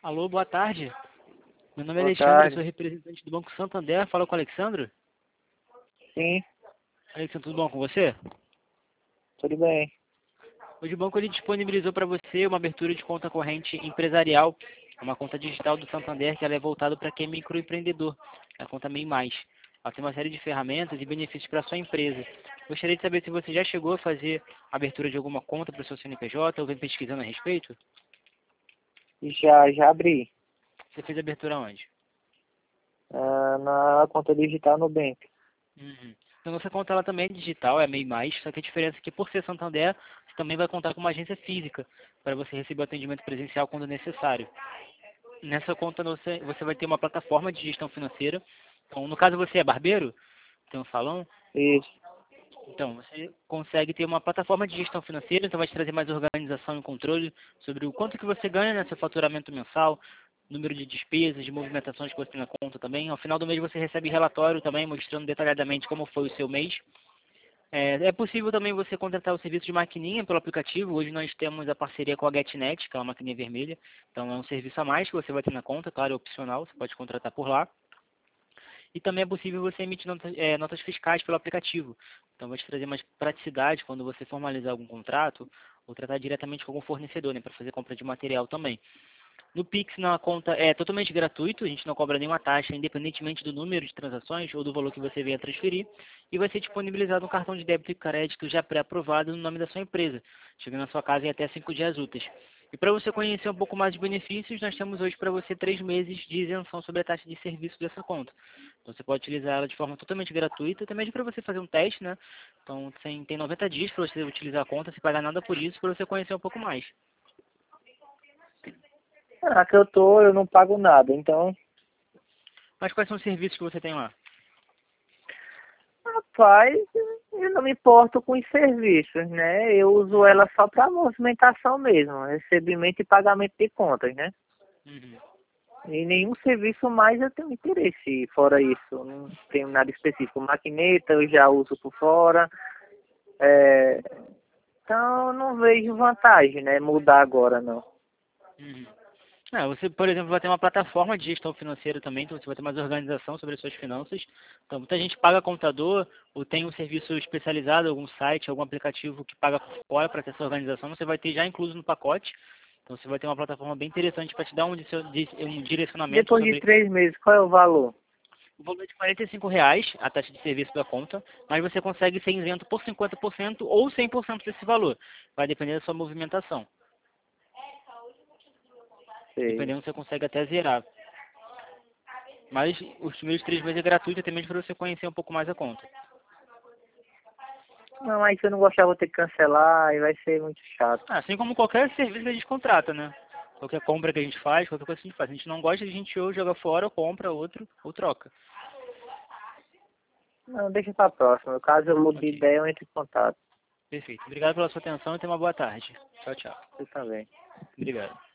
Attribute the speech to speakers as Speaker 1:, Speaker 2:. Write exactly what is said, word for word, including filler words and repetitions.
Speaker 1: Alô, boa tarde. Meu nome é
Speaker 2: Boa
Speaker 1: Alexandre, eu sou
Speaker 2: tarde.
Speaker 1: representante do Banco Santander. Fala com o Alexandre.
Speaker 2: Sim,
Speaker 1: Alexandre, tudo bom com você?
Speaker 2: tudo bem.
Speaker 1: Hoje o banco ele disponibilizou para você uma abertura de conta corrente empresarial, uma conta digital do Santander que ela é voltada para quem é microempreendedor, é a conta MEI Mais. Ela tem uma série de ferramentas e benefícios para a sua empresa. Gostaria de saber se você já chegou a fazer a abertura de alguma conta para o seu C N P J ou vem pesquisando a respeito?
Speaker 2: Já, já abri.
Speaker 1: Você fez a abertura onde?
Speaker 2: Ah, na conta digital Nubank.
Speaker 1: Uhum. Então, nossa conta ela também é digital, é MEI Mais, só que a diferença é que por ser Santander, você também vai contar com uma agência física para você receber o atendimento presencial quando necessário. Nessa conta você, você vai ter uma plataforma de gestão financeira. Então, no caso você é barbeiro, tem um salão,
Speaker 2: Isso.
Speaker 1: então você consegue ter uma plataforma de gestão financeira, então vai te trazer mais organização e controle sobre o quanto que você ganha, né, seu faturamento mensal, número de despesas, de movimentações que você tem na conta também. Ao final do mês você recebe relatório também mostrando detalhadamente como foi o seu mês. É, é possível também você contratar o serviço de maquininha pelo aplicativo. Hoje nós temos a parceria com a GetNet, que é uma maquininha vermelha. Então é um serviço a mais que você vai ter na conta, claro, é opcional, você pode contratar por lá. E também é possível você emitir notas, é, notas fiscais pelo aplicativo. Então vai te trazer mais praticidade quando você formalizar algum contrato ou tratar diretamente com algum fornecedor, né, para fazer compra de material também. No Pix, na conta, é totalmente gratuito, a gente não cobra nenhuma taxa, independentemente do número de transações ou do valor que você venha transferir, e vai ser disponibilizado um cartão de débito e crédito já pré-aprovado no nome da sua empresa, chegando na sua casa em até cinco dias úteis. E para você conhecer um pouco mais de benefícios, nós temos hoje para você três meses de isenção sobre a taxa de serviço dessa conta. Então você pode utilizar ela de forma totalmente gratuita, até mesmo para você fazer um teste, né? Então tem, tem noventa dias para você utilizar a conta, sem pagar nada por isso, para você conhecer um pouco mais.
Speaker 2: Ah, que eu tô, eu não pago nada, então,
Speaker 1: Mas quais são os serviços que você tem lá?
Speaker 2: rapaz, eu não me importo com os serviços, né? Eu uso ela só para movimentação mesmo, recebimento e pagamento de contas, né?
Speaker 1: Uhum.
Speaker 2: E nenhum serviço mais eu tenho interesse, fora isso, não tenho nada específico. Maquineta eu já uso por fora, é, então eu não vejo vantagem, né? Mudar agora, não.
Speaker 1: Uhum. Ah, você, por exemplo, vai ter uma plataforma de gestão financeira também, então você vai ter mais organização sobre as suas finanças. Então, muita gente paga contador ou tem um serviço especializado, algum site, algum aplicativo que paga por fora para ter essa organização, você vai ter já incluso no pacote. Então, você vai ter uma plataforma bem interessante para te dar um, di- um direcionamento
Speaker 2: Depois de
Speaker 1: sobre
Speaker 2: três meses, qual é o valor?
Speaker 1: o valor de quarenta e cinco reais, a taxa de serviço da conta, mas você consegue ser isento por cinquenta por cento ou cem por cento desse valor. Vai depender da sua movimentação.
Speaker 2: Sei.
Speaker 1: Dependendo, você consegue até zerar. Mas os primeiros três meses é gratuito, até mesmo para você conhecer um pouco mais a conta.
Speaker 2: Não, aí se eu não gostar, vou ter que cancelar e vai ser muito chato.
Speaker 1: Ah, assim como qualquer serviço que a gente contrata, né? Qualquer compra que a gente faz, qualquer coisa que a gente faz. A gente não gosta, a gente ou joga fora, ou compra outro, ou troca.
Speaker 2: Não, deixa pra próxima. Caso eu mude de
Speaker 1: Ok,
Speaker 2: ideia, eu entro em contato.
Speaker 1: perfeito. Obrigado pela sua atenção e tenha uma boa tarde. Tchau, tchau.
Speaker 2: Você também.
Speaker 1: Obrigado.